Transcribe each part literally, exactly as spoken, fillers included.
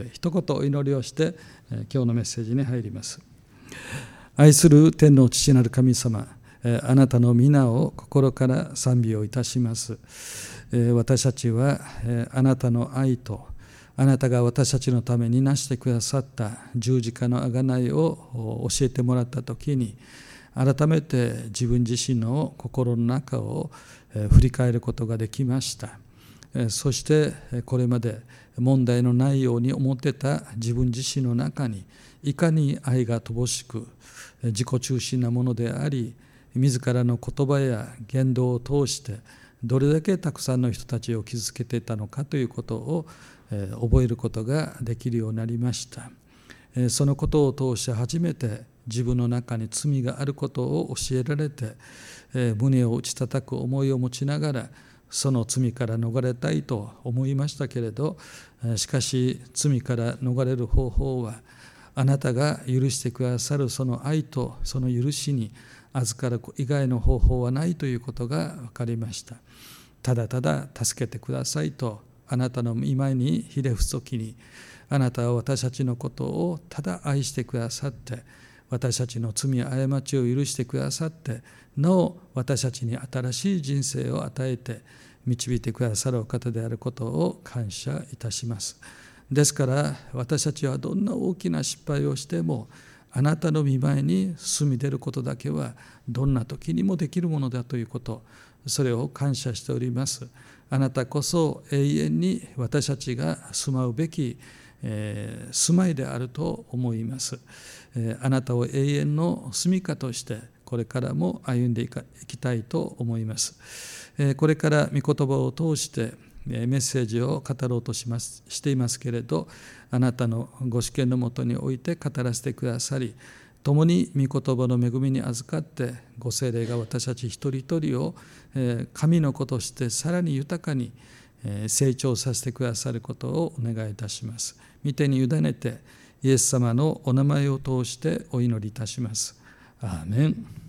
一言お祈りをして今日のメッセージに入ります。愛する天の父なる神様、あなたの皆を心から賛美をいたします。私たちはあなたの愛とあなたが私たちのためになしてくださった十字架の贖いを教えてもらったときに、改めて自分自身の心の中を振り返ることができました。そしてこれまで問題のないように思ってた自分自身の中にいかに愛が乏しく自己中心なものであり、自らの言葉や言動を通してどれだけたくさんの人たちを傷つけていたのかということを覚えることができるようになりました。そのことを通して初めて自分の中に罪があることを教えられて、胸を打ち叩く思いを持ちながらその罪から逃れたいと思いましたけれど、しかし罪から逃れる方法はあなたが許してくださるその愛とその許しに預かる以外の方法はないということが分かりました。ただただ助けてくださいとあなたの御前にひれ伏すときに、あなたは私たちのことをただ愛してくださって、私たちの罪や過ちを許してくださって、なお私たちに新しい人生を与えて導いてくださるお方であることを感謝いたします。ですから私たちはどんな大きな失敗をしても、あなたの御前に進み出ることだけはどんな時にもできるものだということ、それを感謝しております。あなたこそ永遠に私たちが住まうべき、えー、住まいであると思います。えー、あなたを永遠の住みかとしてこれからも歩んでいきたいと思います。えー、これから御言葉を通してメッセージを語ろうとします、していますけれど、あなたのご主権のもとにおいて語らせてくださり、共に御言葉の恵みに預かってご聖霊が私たち一人一人を神の子としてさらに豊かに成長させてくださることをお願いいたします。御手に委ねてイエス様のお名前を通してお祈りいたします。アーメ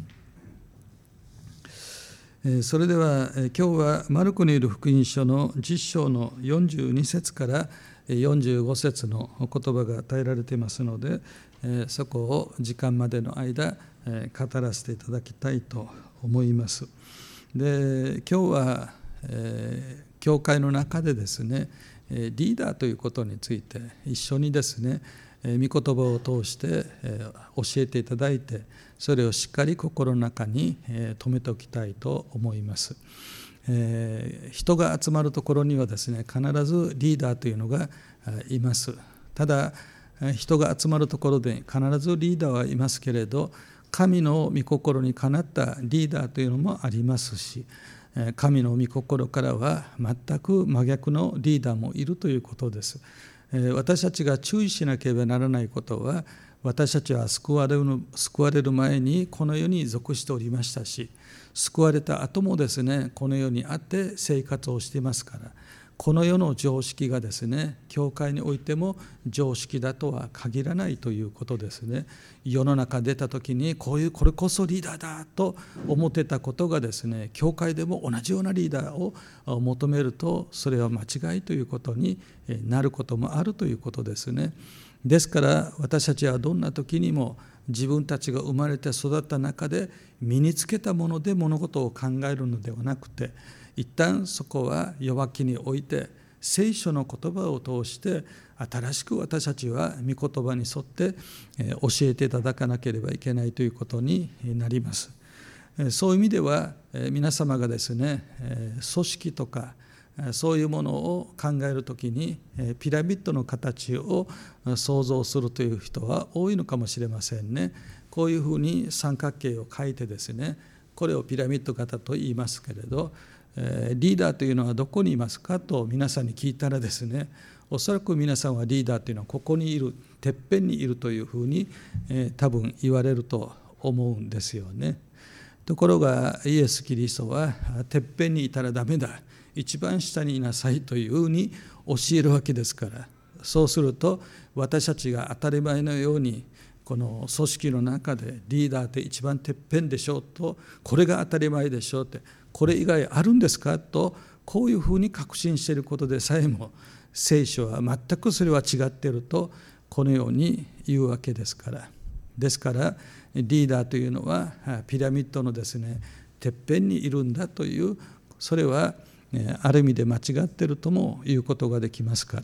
ン。それでは今日はマルコにいる福音書のじゅっ章のよんじゅうに節からよんじゅうご節の言葉が与えられていますので、そこを時間までの間語らせていただきたいと思います。で、今日は教会の中でですね、リーダーということについて一緒にですね、御言葉を通して教えていただいて、それをしっかり心の中に留めておきたいと思います。人が集まるところにはですね、必ずリーダーというのがいます。ただ人が集まるところで必ずリーダーはいますけれど、神の御心にかなったリーダーというのもありますし、神の御心からは全く真逆のリーダーもいるということです。私たちが注意しなければならないことは、私たちは救われる、救われる前にこの世に属しておりましたし、救われた後もですね、この世にあって生活をしていますから、この世の常識がですね、教会においても常識だとは限らないということですね。世の中出た時にこういうこれこそリーダーだと思ってたことがですね、教会でも同じようなリーダーを求めると、それは間違いということになることもあるということですね。ですから私たちはどんな時にも自分たちが生まれて育った中で身につけたもので物事を考えるのではなくて、一旦そこは弱気に置いて聖書の言葉を通して新しく私たちは御言葉に沿って教えていただかなければいけないということになります。そういう意味では皆様がですね、組織とかそういうものを考えるときにピラミッドの形を想像するという人は多いのかもしれませんね。こういうふうに三角形を描いてですね、これをピラミッド型と言いますけれど、リーダーというのはどこにいますかと皆さんに聞いたらですね、おそらく皆さんはリーダーというのはここにいる、てっぺんにいるというふうに多分言われると思うんですよね。ところがイエス・キリストはてっぺんにいたらダメだ、一番下にいなさいというふうに教えるわけですから、そうすると私たちが当たり前のようにこの組織の中でリーダーって一番てっぺんでしょうと、これが当たり前でしょうって、これ以外あるんですかと、こういうふうに確信していることでさえも聖書は全くそれは違っているとこのように言うわけですから。ですからリーダーというのはピラミッドのですねてっぺんにいるんだという、それはある意味で間違っているとも言うことができますから、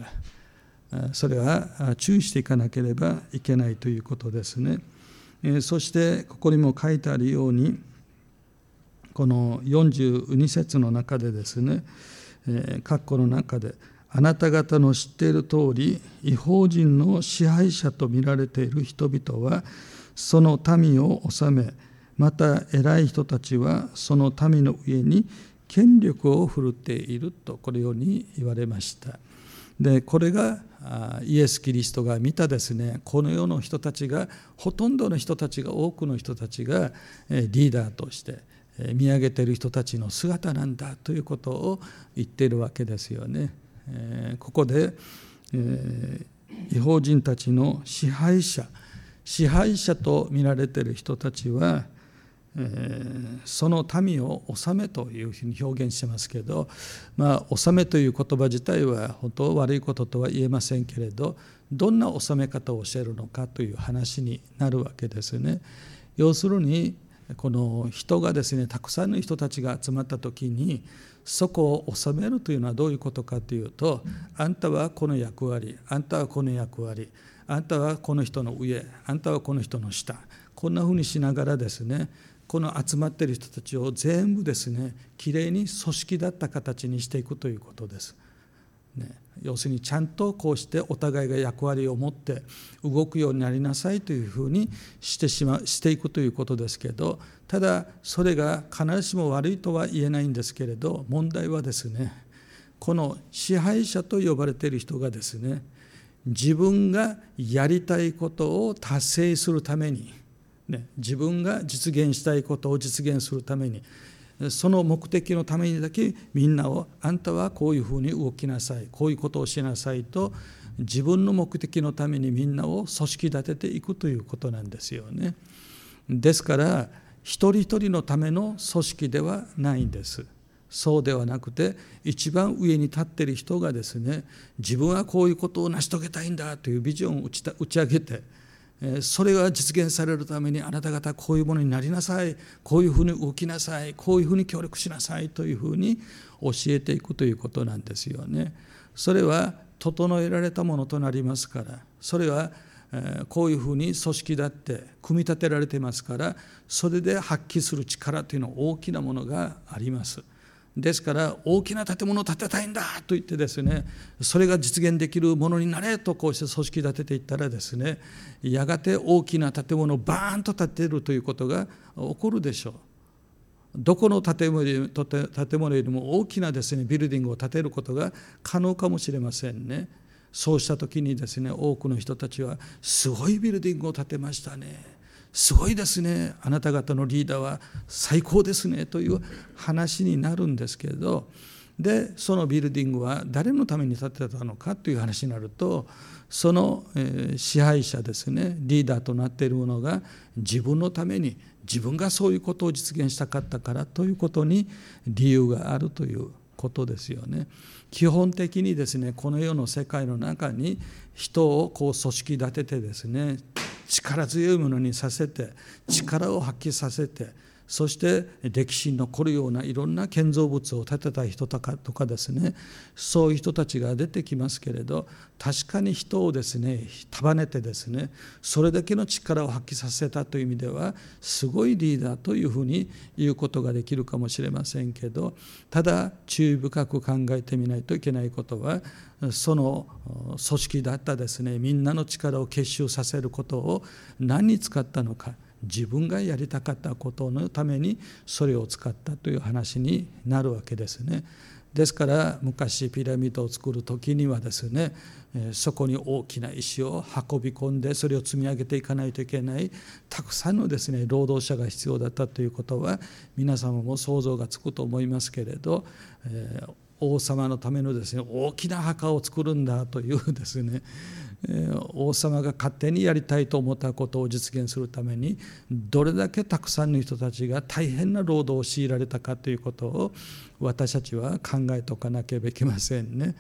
それは注意していかなければいけないということですね。そしてここにも書いてあるように、このよんじゅうに節の中でですね、括弧の中で、あなた方の知っている通り、異邦人の支配者と見られている人々はその民を治め、また偉い人たちはその民の上に権力を振るっていると、このように言われました。でこれがイエス・キリストが見たですね、この世の人たちが、ほとんどの人たちが、多くの人たちがリーダーとして見上げている人たちの姿なんだということを言っているわけですよね。ここで異邦人たちの支配者支配者と見られている人たちは、その民を治めというふうに表現してますけど、まあ、治めという言葉自体は本当悪いこととは言えませんけれど、どんな治め方を教えるのかという話になるわけですね。要するにこの人がですね、たくさんの人たちが集まった時に、そこを治めるというのはどういうことかというと、あんたはこの役割、あんたはこの役割、あんたはこの人の上、あんたはこの人の下、こんなふうにしながらですね、この集まっている人たちを全部ですね、きれいに組織だった形にしていくということです。ね、要するにちゃんとこうしてお互いが役割を持って動くようになりなさいというふうにしてしましていくということですけど、ただそれが必ずしも悪いとは言えないんですけれど、問題はですね、この支配者と呼ばれている人がですね、自分がやりたいことを達成するために、ね、自分が実現したいことを実現するために、その目的のためにだけみんなを、あんたはこういうふうに動きなさい、こういうことをしなさいと、自分の目的のためにみんなを組織立てていくということなんですよね。ですから一人一人のための組織ではないんです。そうではなくて、一番上に立っている人がですね、自分はこういうことを成し遂げたいんだというビジョンを打ちた打ち上げて、それが実現されるためにあなた方こういうものになりなさい、こういうふうに動きなさい、こういうふうに協力しなさいというふうに教えていくということなんですよね。それは整えられたものとなりますから、それはこういうふうに組織だって組み立てられていますから、それで発揮する力というのは大きなものがあります。ですから大きな建物を建てたいんだと言ってですね、それが実現できるものになれとこうして組織立てていったらですね、やがて大きな建物をバーンと建てるということが起こるでしょう。どこの建物より建物よりも大きなですねビルディングを建てることが可能かもしれませんね。そうした時にですね、多くの人たちはすごいビルディングを建てましたね、すごいですね、あなた方のリーダーは最高ですねという話になるんですけれど、でそのビルディングは誰のために建てたのかという話になると、その支配者ですね、リーダーとなっているものが自分のために、自分がそういうことを実現したかったからということに理由があるということですよね。基本的にですね、この世の世界の中に人をこう組織立ててですね、力強いものにさせて、力を発揮させて、そして歴史に残るようないろんな建造物を建てた人とかとかですね、そういう人たちが出てきますけれど、確かに人をですね束ねてですね、それだけの力を発揮させたという意味ではすごいリーダーというふうに言うことができるかもしれませんけど、ただ注意深く考えてみないといけないことは、その組織だったですね、みんなの力を結集させることを何に使ったのか、自分がやりたかったことのためにそれを使ったという話になるわけですね。ですから昔ピラミッドを作る時にはですね、そこに大きな石を運び込んでそれを積み上げていかないといけないたくさんのですね労働者が必要だったということは皆様も想像がつくと思いますけれど、えー王様のためのですね大きな墓を作るんだというですね、王様が勝手にやりたいと思ったことを実現するためにどれだけたくさんの人たちが大変な労働を強いられたかということを私たちは考えておかなければいけませんね。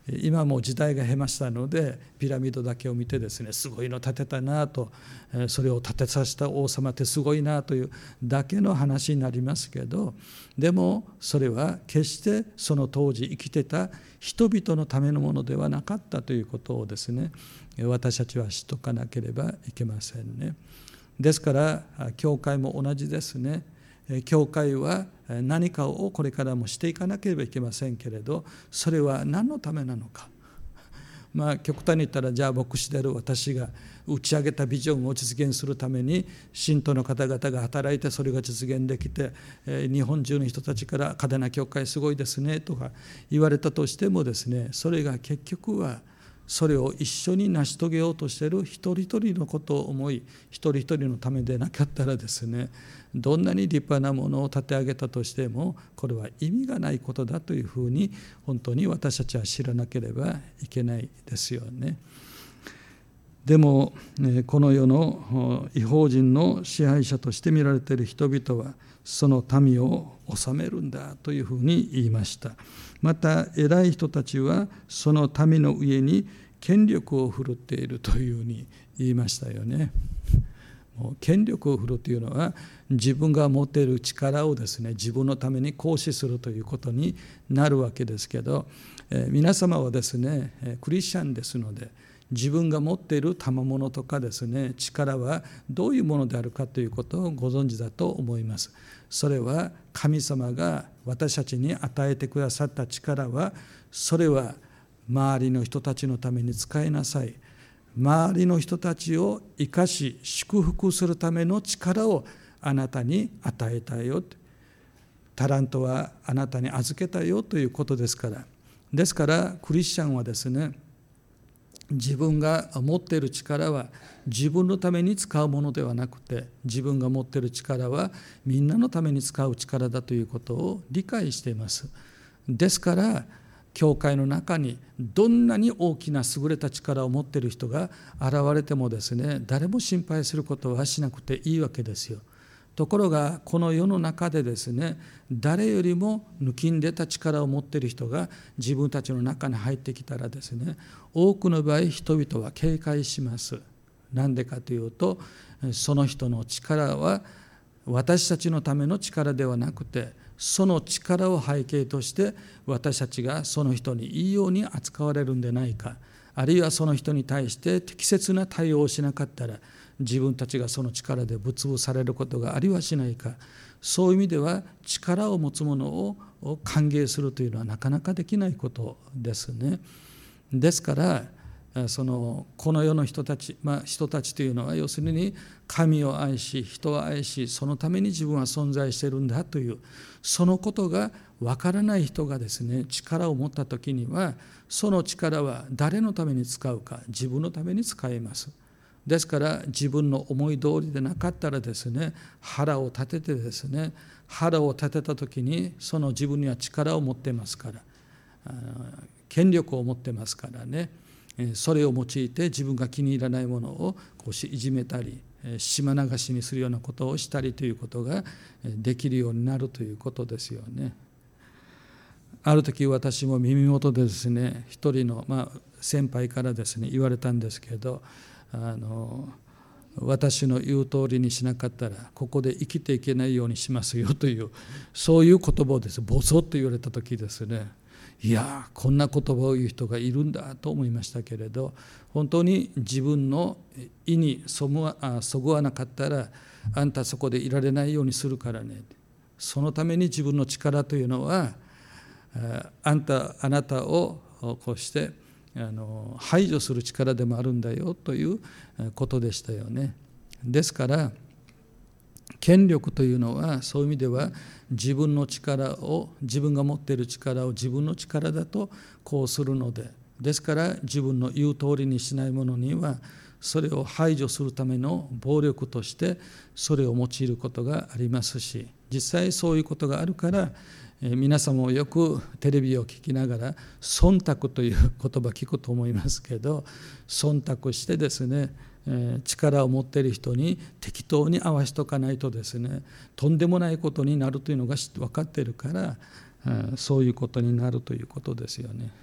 今もう時代が経ましたのでピラミッドだけを見てですね、すごいの建てたなと、それを建てさせた王様ってすごいなというだけの話になりますけど、でもそれは決してその当時生きてた人々のためのものではなかったということをですね、私たちは知っておかなければいけませんね。ですから教会も同じですね。教会は何かをこれからもしていかなければいけませんけれど、それは何のためなのか。まあ極端に言ったら、じゃあ牧師である私が打ち上げたビジョンを実現するために信徒の方々が働いてそれが実現できて、日本中の人たちから嘉手納教会すごいですねとか言われたとしてもですね、それが結局はそれを一緒に成し遂げようとしている一人一人のことを思い、一人一人のためでなかったらですね、どんなに立派なものを立て上げたとしてもこれは意味がないことだというふうに本当に私たちは知らなければいけないですよね。でもこの世の異邦人の支配者として見られている人々はその民を治めるんだというふうに言いました。また偉い人たちはその民の上に権力を振るっているというふうに言いましたよね。もう権力を振るというのは自分が持っている力をですね、自分のために行使するということになるわけですけど、えー、皆様はですねクリスチャンですので、自分が持っている賜物とかですね、力はどういうものであるかということをご存知だと思います。それは神様が私たちに与えてくださった力は、それは周りの人たちのために使いなさい、周りの人たちを生かし祝福するための力をあなたに与えたよ、タラントはあなたに預けたよということですから。ですからクリスチャンはですね、自分が持っている力は自分のために使うものではなくて、自分が持っている力はみんなのために使う力だということを理解しています。ですから教会の中にどんなに大きな優れた力を持っている人が現れてもですね、誰も心配することはしなくていいわけですよ。ところがこの世の中でですね、誰よりも抜きんでた力を持っている人が自分たちの中に入ってきたらですね、多くの場合人々は警戒します。なんでかというと、その人の力は私たちのための力ではなくて、その力を背景として私たちがその人にいいように扱われるんでないか、あるいはその人に対して適切な対応をしなかったら自分たちがその力でぶっ潰されることがありはしないか。そういう意味では力を持つ者を歓迎するというのはなかなかできないことですね。ですからそのこの世の人たち、まあ、人たちというのは要するに神を愛し人を愛し、そのために自分は存在しているんだというそのことがわからない人がですね、力を持った時にはその力は誰のために使うか、自分のために使います。ですから自分の思い通りでなかったらですね、腹を立ててですね、腹を立てた時にその自分には力を持ってますから、権力を持ってますからね、それを用いて自分が気に入らないものをこういじめたり島流しにするようなことをしたりということができるようになるということですよね。ある時私も耳元でですね、一人の、まあ、先輩からですね言われたんですけど、あの私の言う通りにしなかったらここで生きていけないようにしますよという、そういう言葉をですねボソッと言われた時ですね、いやこんな言葉を言う人がいるんだと思いましたけれど、本当に自分の意にそぐわ、そぐわなかったらあんたそこでいられないようにするからね、そのために自分の力というのはあんたあなたをこうしてあの排除する力でもあるんだよということでしたよね。ですから権力というのはそういう意味では自分の力を自分が持っている力を自分の力だとこうするので、ですから自分の言う通りにしないものにはそれを排除するための暴力としてそれを用いることがありますし、実際そういうことがあるから皆さんもよくテレビを聞きながら忖度という言葉聞くと思いますけど、忖度してですね、力を持っている人に適当に合わせとかないとですね、とんでもないことになるというのが分かっているから、そういうことになるということですよね。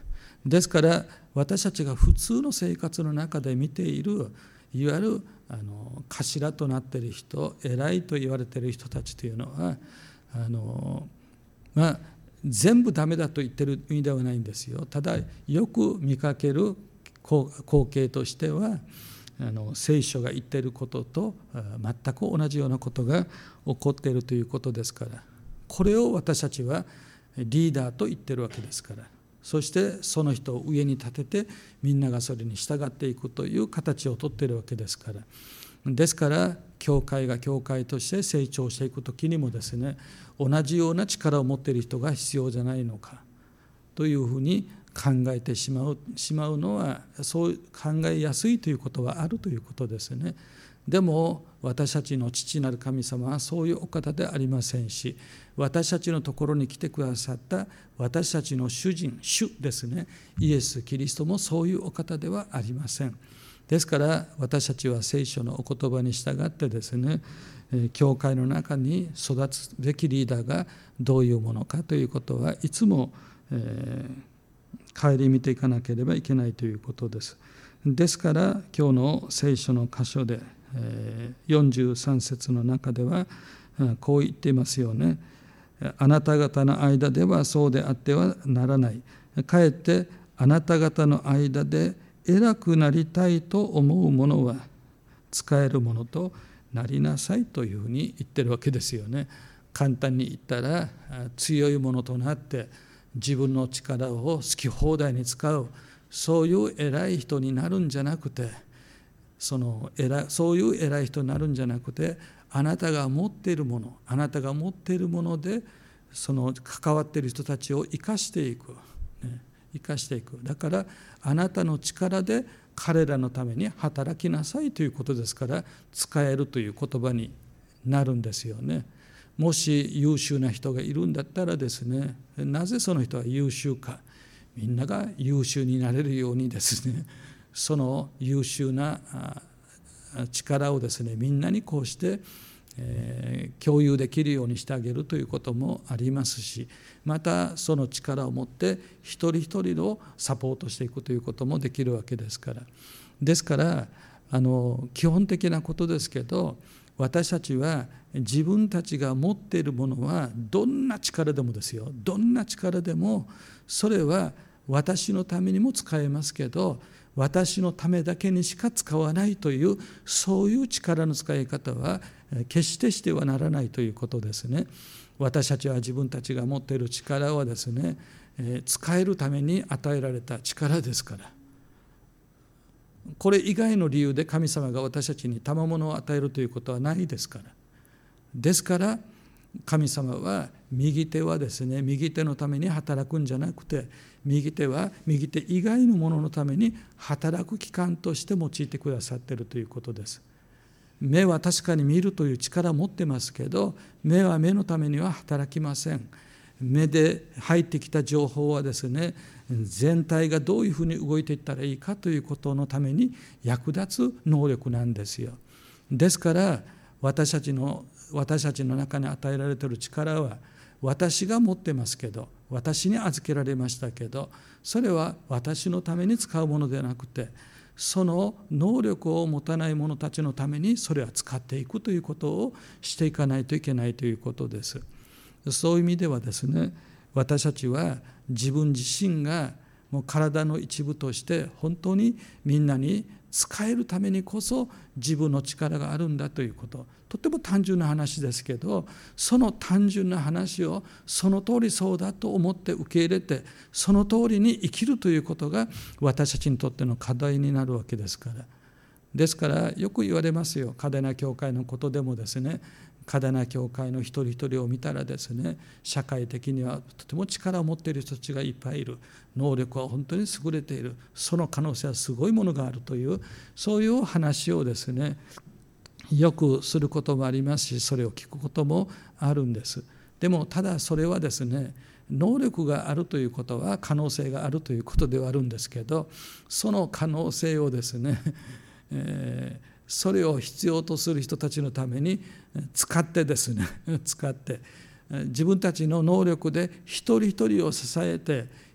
ですから私たちが普通の生活の中で見ているいわゆるあの頭となっている人、偉いと言われている人たちというのはあの、まあ、全部ダメだと言ってる意味ではないんですよ。ただよく見かける光景としてはあの聖書が言っていることと全く同じようなことが起こっているということですから、これを私たちはリーダーと言っているわけですから、そしてその人を上に立ててみんながそれに従っていくという形をとっているわけですから、ですから教会が教会として成長していくときにもですね、同じような力を持っている人が必要じゃないのかというふうに考えてしまう、しまうのは、そう考えやすいということはあるということですね。でも私たちの父なる神様はそういうお方ではありませんし、私たちのところに来てくださった私たちの主人、主ですね、イエス・キリストもそういうお方ではありません。ですから私たちは聖書のお言葉に従ってですね、教会の中に育つべきリーダーがどういうものかということはいつも、えー、顧みていかなければいけないということです。ですから今日の聖書の箇所でよんじゅうさん節の中ではこう言っていますよね。あなた方の間ではそうであってはならない。かえってあなた方の間で偉くなりたいと思うものは使えるものとなりなさいというふうに言ってるわけですよね。簡単に言ったら強いものとなって自分の力を好き放題に使う、そういう偉い人になるんじゃなくて、その偉そういう偉い人になるんじゃなくて、あなたが持っているもの、あなたが持っているものでその関わっている人たちを生かしていく、ね、生かしていく。だからあなたの力で彼らのために働きなさいということですから、使えるという言葉になるんですよね。もし優秀な人がいるんだったらですね、なぜその人は優秀か、みんなが優秀になれるようにですね、その優秀な力をですね、みんなにこうして、えー、共有できるようにしてあげるということもありますし、またその力を持って一人一人をサポートしていくということもできるわけですから。ですからあの基本的なことですけど、私たちは自分たちが持っているものはどんな力でもですよ、どんな力でもそれは私のためにも使えますけど、私のためだけにしか使わないという、そういう力の使い方は決してしてはならないということですね。私たちは自分たちが持っている力はですね、使えるために与えられた力ですから、これ以外の理由で神様が私たちに賜物を与えるということはないですから。ですから神様は右手はですね、右手のために働くんじゃなくて、右手は右手以外のもののために働く機関として用いてくださっているということです。目は確かに見るという力を持ってますけど、目は目のためには働きません。目で入ってきた情報はですね、全体がどういうふうに動いていったらいいかということのために役立つ能力なんですよ。ですから私たちの私たちの中に与えられている力は、私が持ってますけど、私に預けられましたけど、それは私のために使うものではなくて、その能力を持たない者たちのためにそれは使っていくということをしていかないといけないということです。そういう意味ではですね、私たちは自分自身がもう体の一部として本当にみんなに使えるためにこそ自分の力があるんだということ、とても単純な話ですけど、その単純な話をその通りそうだと思って受け入れて、その通りに生きるということが私たちにとっての課題になるわけですから。ですからよく言われますよ、嘉手納教会のことでもですね、嘉手納教会の一人一人を見たらですね、社会的にはとても力を持っている人たちがいっぱいいる、能力は本当に優れている、その可能性はすごいものがあるという、そういう話をですねよくすることもありますし、それを聞くこともあるんです。でもただそれはですね、能力があるということは可能性があるということではあるんですけど、その可能性をですね、えーそれを必要とする人たちのために使ってですね使って自分たちの能力で一人一人を支えて、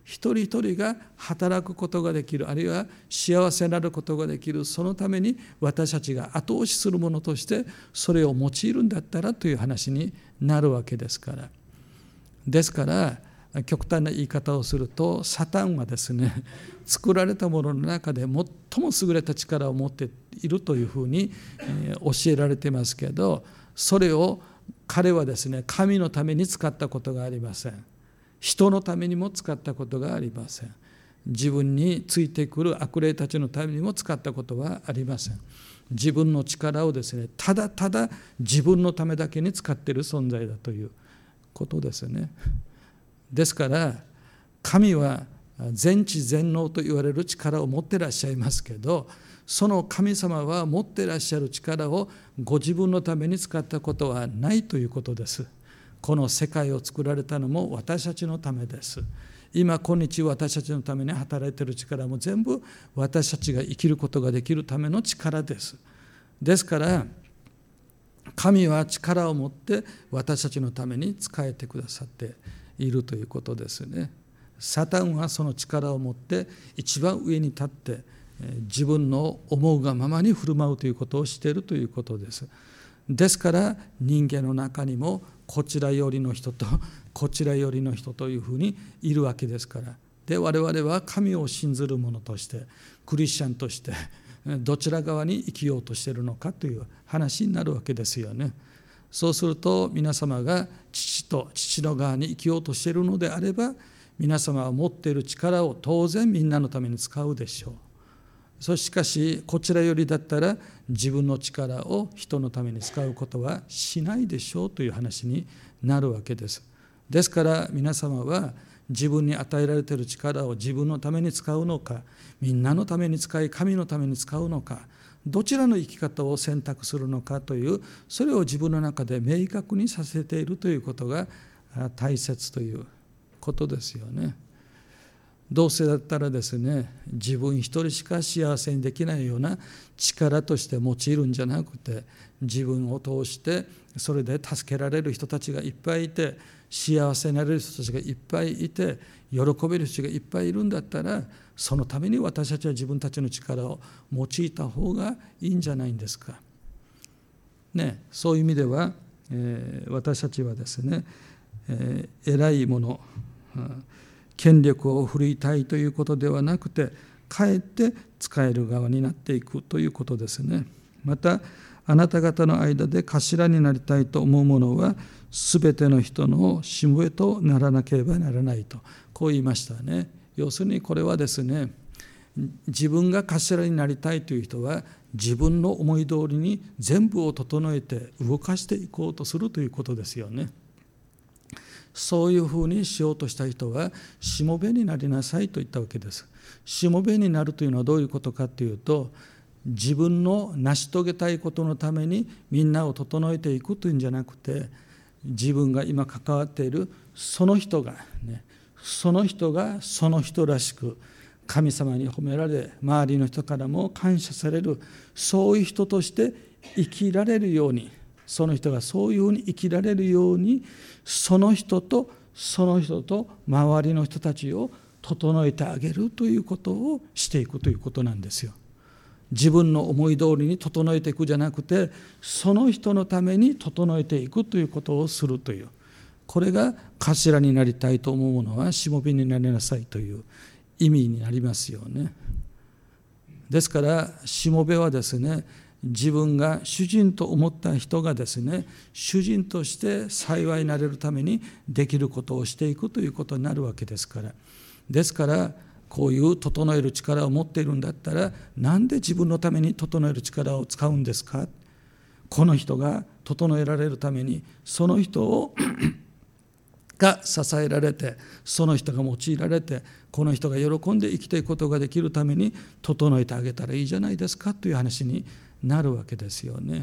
一人一人が働くことができる、あるいは幸せになることができる、そのために私たちが後押しするものとしてそれを用いるんだったらという話になるわけですから。ですから極端な言い方をすると、サタンはですね、作られたものの中で最も優れた力を持っているというふうに教えられていますけど、それを彼はですね、神のために使ったことがありません。人のためにも使ったことがありません。自分についてくる悪霊たちのためにも使ったことはありません。自分の力をですね、ただただ自分のためだけに使っている存在だということですね。ですから神は全知全能と言われる力を持っていらっしゃいますけど、その神様は持っていらっしゃる力をご自分のために使ったことはないということです。この世界を作られたのも私たちのためです。今今日私たちのために働いている力も全部私たちが生きることができるための力です。ですから神は力を持って私たちのために仕えてくださっているということですね。サタンはその力を持って一番上に立って自分の思うがままに振る舞うということをしているということです。ですから人間の中にもこちら寄りの人とこちら寄りの人というふうにいるわけですから。で我々は神を信ずる者としてクリスチャンとしてどちら側に生きようとしているのかという話になるわけですよね。そうすると皆様が父と父の側に生きようとしているのであれば、皆様は持っている力を当然みんなのために使うでしょう。そしかしこちらよりだったら自分の力を人のために使うことはしないでしょうという話になるわけです。ですから皆様は自分に与えられている力を自分のために使うのか、みんなのために使い神のために使うのか、どちらの生き方を選択するのかという、それを自分の中で明確にさせているということが大切ということですよね。どうせだったらですね、自分一人しか幸せにできないような力として用いるんじゃなくて、自分を通してそれで助けられる人たちがいっぱいいて、幸せになれる人たちがいっぱいいて、喜べる人がいっぱいいるんだったら、そのために私たちは自分たちの力を用いた方がいいんじゃないんですか。ね、そういう意味では、えー、私たちはですね、えー、偉いもの、権力を振るいたいということではなくて、かえって使える側になっていくということですね。またあなた方の間で頭になりたいと思う者はすべての人のしもべとならなければならないと、こう言いましたね。要するにこれはですね、自分が頭になりたいという人は自分の思い通りに全部を整えて動かしていこうとするということですよね。そういうふうにしようとした人はしもべになりなさいと言ったわけです。しもべになるというのはどういうことかというと、自分の成し遂げたいことのためにみんなを整えていくというんじゃなくて、自分が今関わっているその人がね、その人がその人らしく神様に褒められ、周りの人からも感謝される、そういう人として生きられるように、その人がそういうふうに生きられるように、その人とその人と周りの人たちを整えてあげるということをしていくということなんですよ。自分の思い通りに整えていくじゃなくて、その人のために整えていくということをするという、これが頭になりたいと思う者はしもべになりなさいという意味になりますよね。ですからしもべはですね、自分が主人と思った人がですね、主人として幸いになれるためにできることをしていくということになるわけですから。ですからこういう整える力を持っているんだったら、なんで自分のために整える力を使うんですか。この人が整えられるために、その人をが支えられて、その人が用いられて、この人が喜んで生きていくことができるために整えてあげたらいいじゃないですかという話になるわけですよね。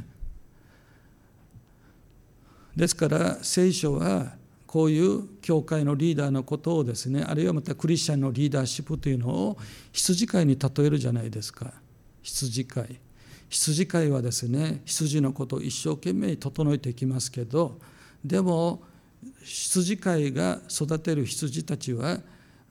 ですから聖書はこういう教会のリーダーのことをですね、あるいはまたクリスチャンのリーダーシップというのを羊飼いに例えるじゃないですか。羊飼い羊飼いはですね、羊のことを一生懸命整えていきますけど、でも羊飼いが育てる羊たちは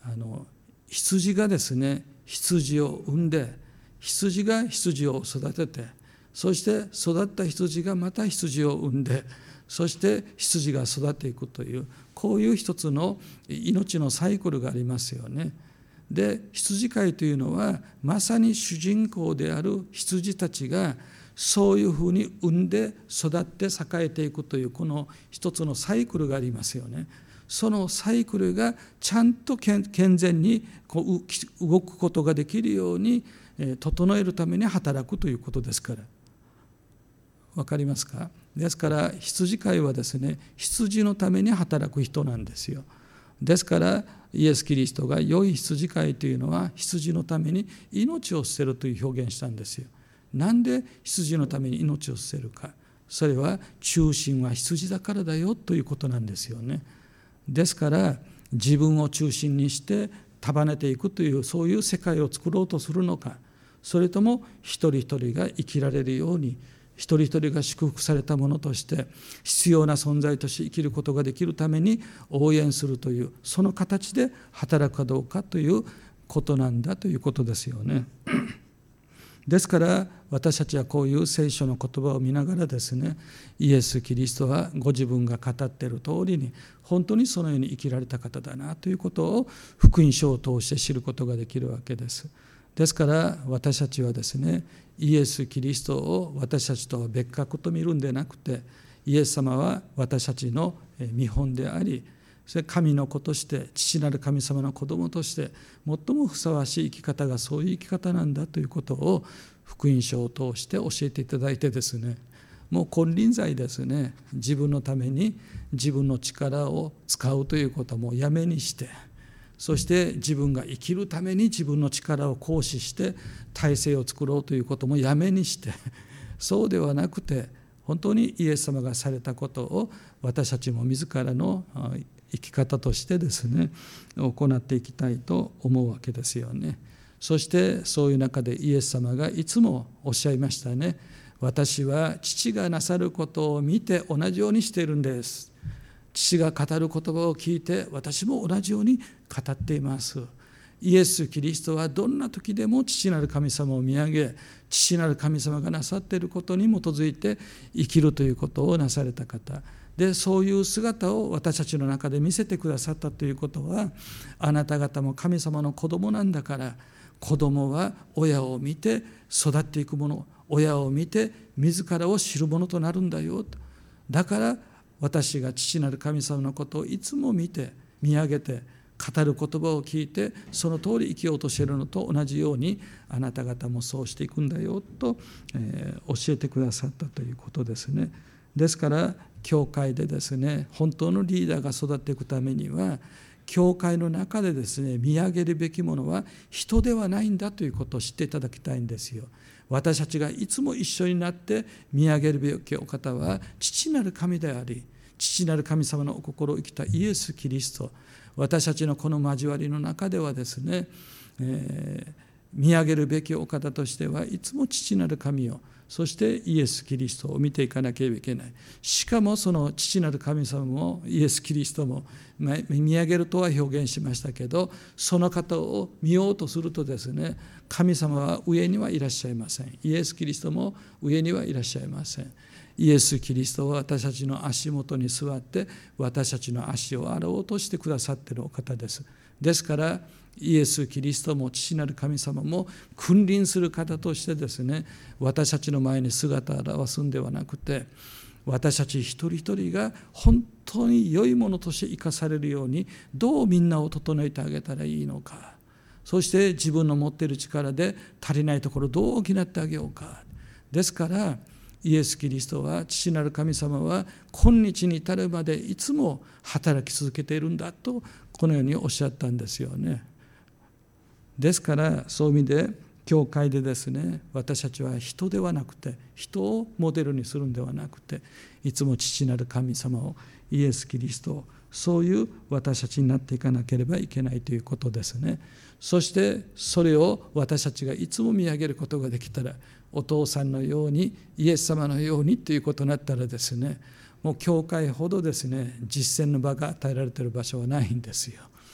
あの羊がですね羊を産んで、羊が羊を育てて、そして育った羊がまた羊を産んで、そして羊が育っていくという、こういう一つの命のサイクルがありますよね。で、羊飼いというのはまさに主人公である羊たちがそういうふうに産んで育って栄えていくという、この一つのサイクルがありますよね。そのサイクルがちゃんと健全にこう動くことができるように整えるために働くということですから。わかりますか？ですから羊飼いはですね、羊のために働く人なんですよ。ですからイエス・キリストが良い羊飼いというのは羊のために命を捨てるという表現したんですよ。なんで羊のために命を捨てるか。それは中心は羊だからだよということなんですよね。ですから自分を中心にして束ねていくという、そういう世界を作ろうとするのか、それとも一人一人が生きられるように、一人一人が祝福されたものとして必要な存在として生きることができるために応援するという、その形で働くかどうかということなんだということですよね。ですから私たちはこういう聖書の言葉を見ながらですね、イエス・キリストはご自分が語っている通りに本当にそのように生きられた方だなということを福音書を通して知ることができるわけです。ですから私たちはですね、イエス・キリストを私たちとは別格と見るんでなくて、イエス様は私たちの見本であり、それ神の子として、父なる神様の子供として最もふさわしい生き方がそういう生き方なんだということを福音書を通して教えていただいてですね、もう金輪際ですね、自分のために自分の力を使うということはもうやめにして、そして自分が生きるために自分の力を行使して体制を作ろうということもやめにして、そうではなくて本当にイエス様がされたことを私たちも自らの生き方としてですね行っていきたいと思うわけですよね。そしてそういう中でイエス様がいつもおっしゃいましたね。私は父がなさることを見て同じようにしているんです。父が語る言葉を聞いて私も同じように語っています。イエス・キリストはどんな時でも父なる神様を見上げ、父なる神様がなさっていることに基づいて生きるということをなされた方で、そういう姿を私たちの中で見せてくださったということは、あなた方も神様の子供なんだから、子供は親を見て育っていくもの、親を見て自らを知るものとなるんだよ。だから私が父なる神様のことをいつも見て見上げて語る言葉を聞いてその通り生きようとしているのと同じように、あなた方もそうしていくんだよと、えー、教えてくださったということですね。ですから教会でですね、本当のリーダーが育っていくためには、教会の中でですね見上げるべきものは人ではないんだということを知っていただきたいんですよ。私たちがいつも一緒になって見上げるべきお方は父なる神であり、父なる神様のお心を生きたイエス・キリスト、私たちのこの交わりの中ではですね、えー、見上げるべきお方としてはいつも父なる神を、そしてイエス・キリストを見ていかなければいけない。しかもその父なる神様もイエス・キリストも見上げるとは表現しましたけど、その方を見ようとするとですね、神様は上にはいらっしゃいません。イエス・キリストも上にはいらっしゃいません。イエス・キリストは私たちの足元に座って私たちの足を洗おうとしてくださっているお方です。ですからイエス・キリストも父なる神様も君臨する方としてですね、私たちの前に姿を現すんではなくて、私たち一人一人が本当に良いものとして生かされるようにどうみんなを整えてあげたらいいのか、そして自分の持っている力で足りないところをどう補ってあげようか。ですからイエス・キリストは父なる神様は今日に至るまでいつも働き続けているんだとこのようにおっしゃったんですよね。ですからそういう意味で教会でですね、私たちは人ではなくて、人をモデルにするんではなくて、いつも父なる神様を、イエス・キリストを、そういう私たちになっていかなければいけないということですね。そしてそれを私たちがいつも見上げることができたら、お父さんのようにイエス様のようにということになったらですね、もう教会ほどですね実践の場が与えられている場所はないんですよ。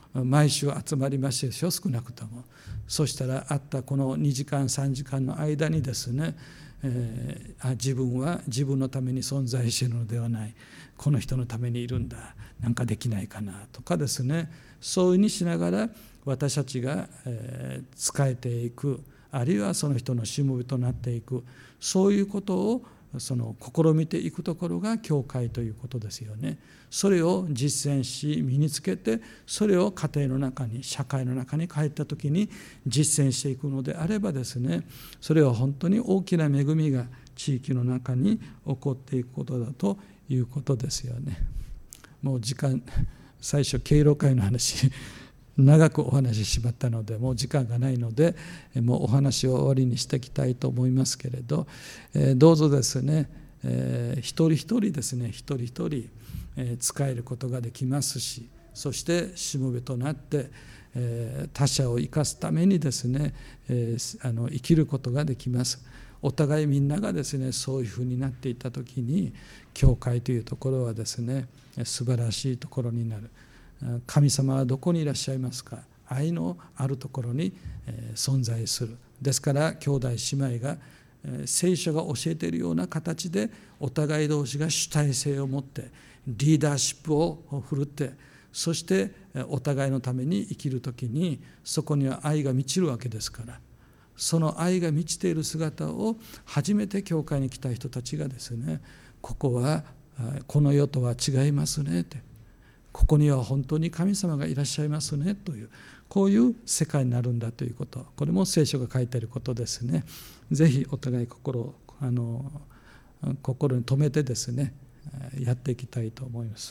毎週集まりましてですよ、少なくとも。そしたらあったこのにじかんさんじかんの間にですね、えー、あ自分は自分のために存在しているのではない、この人のためにいるんだ、なんかできないかなとかですね、そういうふうにしながら私たちが、えー、仕えていく、あるいはその人のしもべとなっていく、そういうことをその試みていくところが教会ということですよね。それを実践し身につけて、それを家庭の中に、社会の中に帰った時に実践していくのであればですね、それは本当に大きな恵みが地域の中に起こっていくことだということですよね。もう時間、最初敬老会の話長くお話ししまったので、もう時間がないので、もうお話を終わりにしていきたいと思いますけれど、えー、どうぞですね、えー、一人一人ですね、一人一人、えー、使えることができますし、そしてしもべとなって、えー、他者を生かすためにですね、えー、あの生きることができます。お互いみんながですね、そういうふうになっていったときに、教会というところはですね、素晴らしいところになる。神様はどこにいらっしゃいますか。愛のあるところに存在する。ですから兄弟姉妹が聖書が教えているような形でお互い同士が主体性を持ってリーダーシップを振るって、そしてお互いのために生きるときに、そこには愛が満ちるわけですから、その愛が満ちている姿を初めて教会に来た人たちがですね、ここはこの世とは違いますねって、ここには本当に神様がいらっしゃいますねという、こういう世界になるんだということ、これも聖書が書いていることですね。ぜひお互い心をあの心に留めてですね、やっていきたいと思います。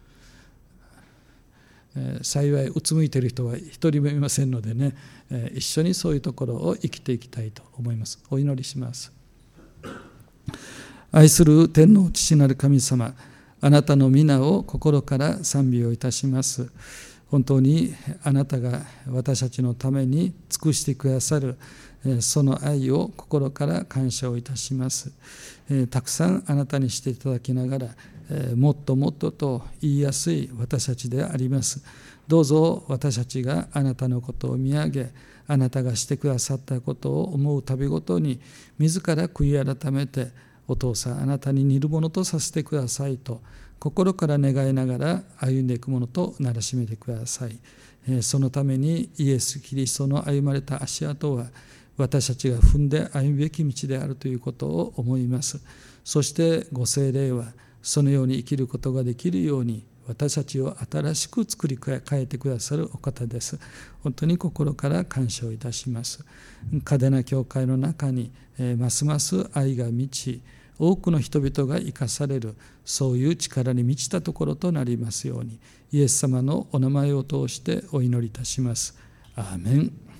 幸いうつむいている人は一人もいませんのでね、一緒にそういうところを生きていきたいと思います。お祈りします。愛する天の父なる神様、あなたの皆を心から賛美をいたします。本当にあなたが私たちのために尽くしてくださるその愛を心から感謝をいたします。たくさんあなたにしていただきながら、もっともっとと言いやすい私たちであります。どうぞ私たちがあなたのことを見上げ、あなたがしてくださったことを思うたびごとに自ら悔い改めて、お父さんあなたに似るものとさせてくださいと心から願いながら歩んでいくものとならしめてください。そのためにイエス・キリストの歩まれた足跡は私たちが踏んで歩むべき道であるということを思います。そしてご聖霊はそのように生きることができるように私たちを新しく作り変えてくださるお方です。本当に心から感謝をいたします。嘉手納教会の中にますます愛が満ち、多くの人々が生かされる、そういう力に満ちたところとなりますように、イエス様のお名前を通してお祈りいたします。アーメン。